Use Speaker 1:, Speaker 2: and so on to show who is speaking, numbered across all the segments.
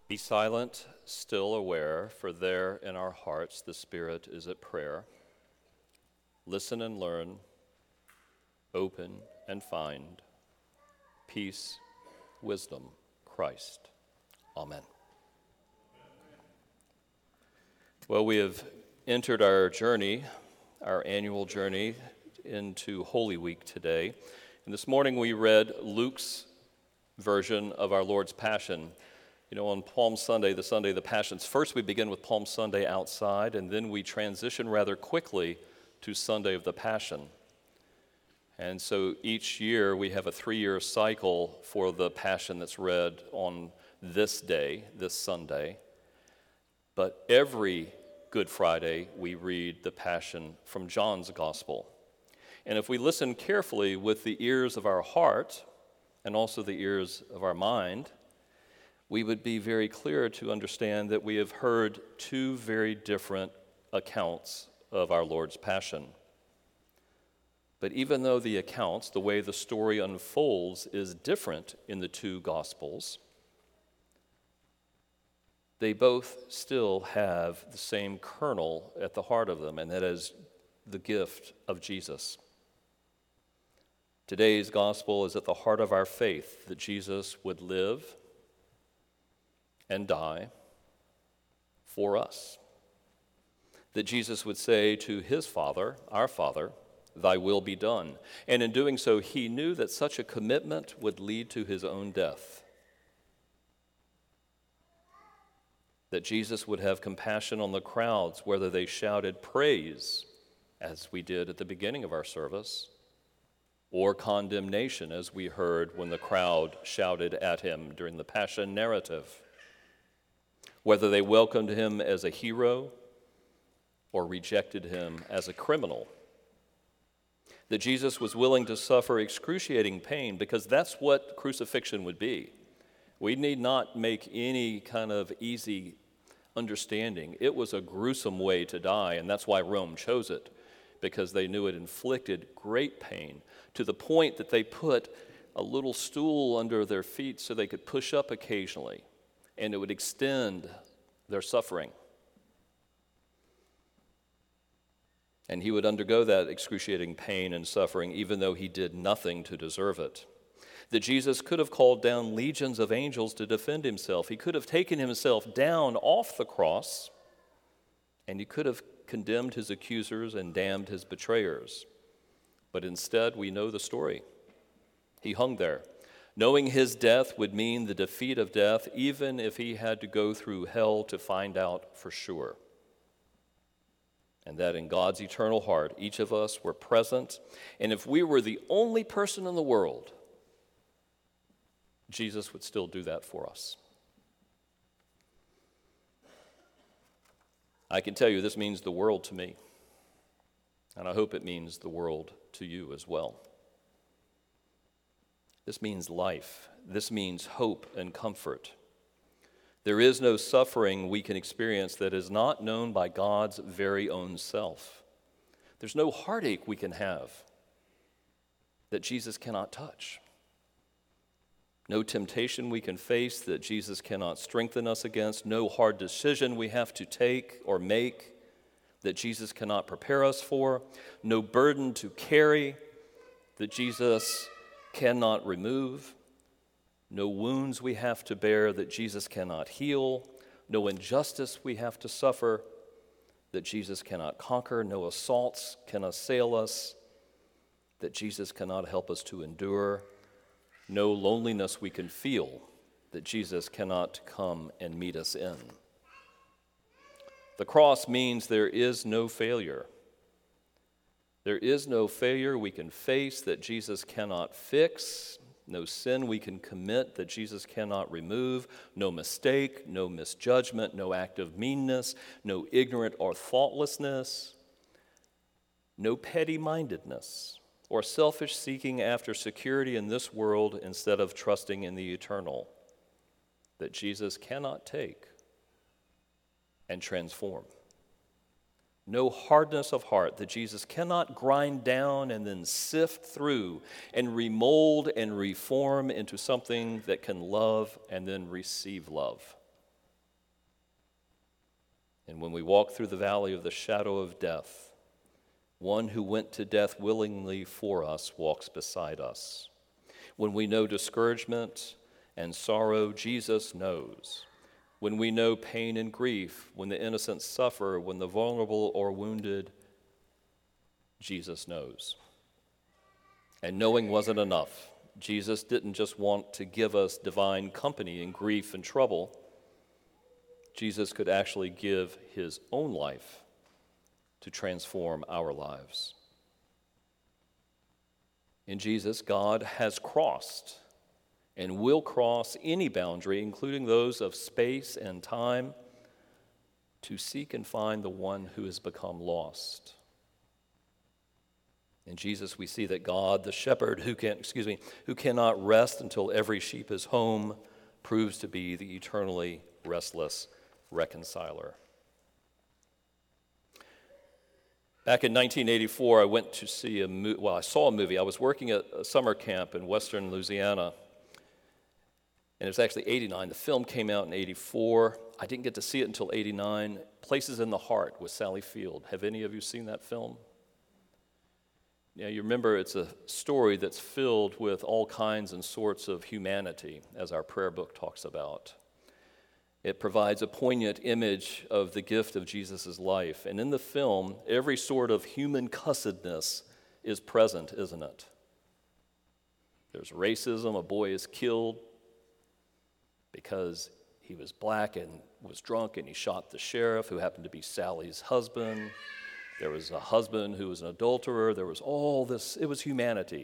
Speaker 1: Be silent, still aware, for there in our hearts the Spirit is at prayer. Listen and learn, open and find peace, wisdom, Christ. Amen. Well, we have entered our journey, our annual journey into Holy Week today. And this morning we read Luke's version of our Lord's Passion. You know, on Palm Sunday, the Sunday of the Passions, first we begin with Palm Sunday outside, and then we transition rather quickly to Sunday of the Passion. And so each year we have a 3-year cycle for the Passion that's read on this day, this Sunday. But every Good Friday we read the Passion from John's Gospel. And if we listen carefully with the ears of our heart and also the ears of our mind, we would be very clear to understand that we have heard two very different accounts of our Lord's Passion. But even though the accounts, the way the story unfolds, is different in the two Gospels, they both still have the same kernel at the heart of them, and that is the gift of Jesus. Today's Gospel is at the heart of our faith that Jesus would live and die for us. That Jesus would say to his Father, our Father, "Thy will be done." And in doing so, he knew that such a commitment would lead to his own death. That Jesus would have compassion on the crowds, whether they shouted praise, as we did at the beginning of our service, or condemnation, as we heard when the crowd shouted at him during the Passion narrative. Whether they welcomed him as a hero or rejected him as a criminal. That Jesus was willing to suffer excruciating pain, because that's what crucifixion would be. We need not make any kind of easy understanding. It was a gruesome way to die, and that's why Rome chose it, because they knew it inflicted great pain, to the point that they put a little stool under their feet so they could push up occasionally, and it would extend their suffering. And he would undergo that excruciating pain and suffering even though he did nothing to deserve it. That Jesus could have called down legions of angels to defend himself. He could have taken himself down off the cross, and he could have condemned his accusers and damned his betrayers. But instead, we know the story. He hung there, knowing his death would mean the defeat of death, even if he had to go through hell to find out for sure. And that in God's eternal heart, each of us were present. And if we were the only person in the world, Jesus would still do that for us. I can tell you this means the world to me. And I hope it means the world to you as well. This means life. This means hope and comfort. There is no suffering we can experience that is not known by God's very own self. There's no heartache we can have that Jesus cannot touch. No temptation we can face that Jesus cannot strengthen us against. No hard decision we have to take or make that Jesus cannot prepare us for. No burden to carry that Jesus cannot remove. No wounds we have to bear that Jesus cannot heal. No injustice we have to suffer that Jesus cannot conquer. No assaults can assail us that Jesus cannot help us to endure. No loneliness we can feel that Jesus cannot come and meet us in. The cross means there is no failure. There is no failure we can face that Jesus cannot fix, no sin we can commit that Jesus cannot remove, no mistake, no misjudgment, no act of meanness, no ignorant or thoughtlessness, no petty-mindedness or selfish seeking after security in this world instead of trusting in the eternal that Jesus cannot take and transform. No hardness of heart that Jesus cannot grind down and then sift through and remold and reform into something that can love and then receive love. And when we walk through the valley of the shadow of death, one who went to death willingly for us walks beside us. When we know discouragement and sorrow, Jesus knows. When we know pain and grief, when the innocent suffer, when the vulnerable are wounded, Jesus knows. And knowing wasn't enough. Jesus didn't just want to give us divine company in grief and trouble. Jesus could actually give his own life to transform our lives. In Jesus, God has crossed and will cross any boundary, including those of space and time, to seek and find the one who has become lost. In Jesus, we see that God, the shepherd who cannot rest until every sheep is home, proves to be the eternally restless reconciler. Back in 1984, I went to see I saw a movie. I was working at a summer camp in western Louisiana, and it was actually 89. The film came out in 84. I didn't get to see it until 89. Places in the Heart with Sally Field. Have any of you seen that film? Yeah, you remember it's a story that's filled with all kinds and sorts of humanity, as our prayer book talks about. It provides a poignant image of the gift of Jesus' life. And in the film, every sort of human cussedness is present, isn't it? There's racism. A boy is killed because he was black and was drunk and he shot the sheriff, who happened to be Sally's husband. There was a husband who was an adulterer. There was all this. It was humanity.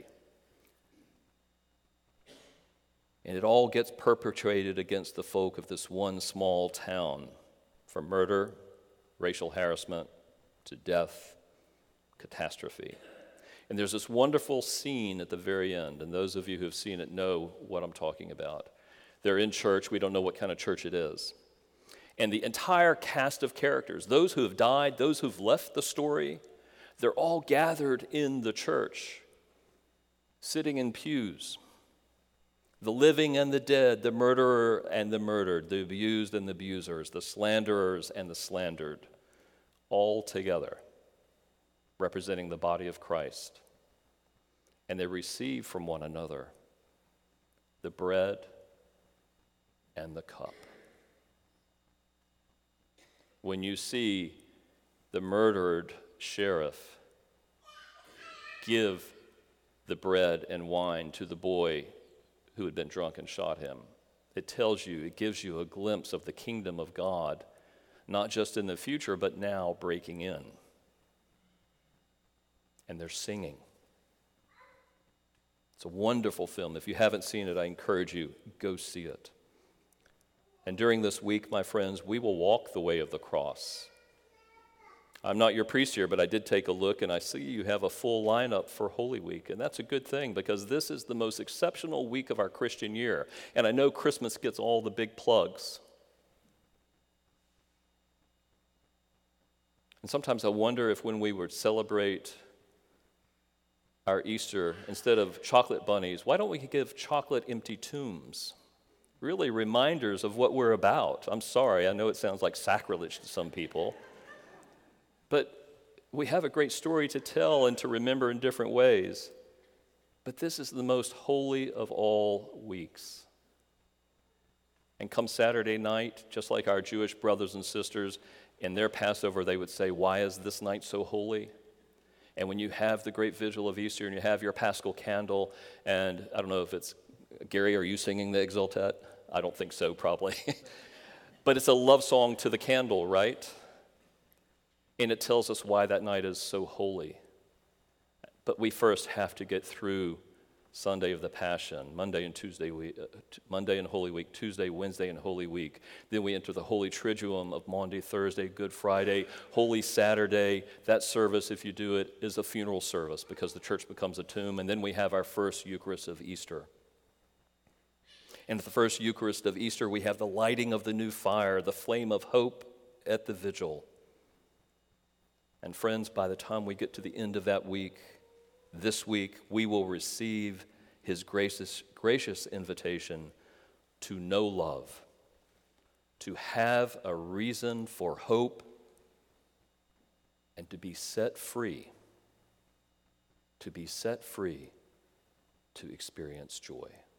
Speaker 1: And it all gets perpetrated against the folk of this one small town, from murder, racial harassment, to death, catastrophe. And there's this wonderful scene at the very end, and those of you who have seen it know what I'm talking about. They're in church. We don't know what kind of church it is. And the entire cast of characters, those who have died, those who've left the story, they're all gathered in the church, sitting in pews. The living and the dead, the murderer and the murdered, the abused and the abusers, the slanderers and the slandered, all together, representing the body of Christ. And they receive from one another the bread and the cup. When you see the murdered sheriff give the bread and wine to the boy who had been drunk and shot him, it gives you a glimpse of the kingdom of God, not just in the future, but now breaking in. And they're singing. It's a wonderful film. If you haven't seen it, I encourage you, go see it. And during this week, my friends, we will walk the way of the cross. I'm not your priest here, but I did take a look, and I see you have a full lineup for Holy Week, and that's a good thing, because this is the most exceptional week of our Christian year. And I know Christmas gets all the big plugs. And sometimes I wonder if when we would celebrate our Easter, instead of chocolate bunnies, why don't we give chocolate empty tombs? Really reminders of what we're about. I'm sorry, I know it sounds like sacrilege to some people. But we have a great story to tell and to remember in different ways. But this is the most holy of all weeks. And come Saturday night, just like our Jewish brothers and sisters, in their Passover, they would say, "Why is this night so holy?" And when you have the great vigil of Easter and you have your Paschal candle, and I don't know if it's, Gary, are you singing the Exultet? I don't think so, probably. But it's a love song to the candle, right? And it tells us why that night is so holy. But we first have to get through Sunday of the Passion, Monday and Holy Week, Tuesday, Wednesday, and Holy Week. Then we enter the Holy Triduum of Maundy, Thursday, Good Friday, Holy Saturday. That service, if you do it, is a funeral service because the church becomes a tomb. And then we have our first Eucharist of Easter. And at the first Eucharist of Easter, we have the lighting of the new fire, the flame of hope at the vigil. And friends, by the time we get to the end of that week, this week, we will receive his gracious invitation to know love, to have a reason for hope and to be set free, to experience joy.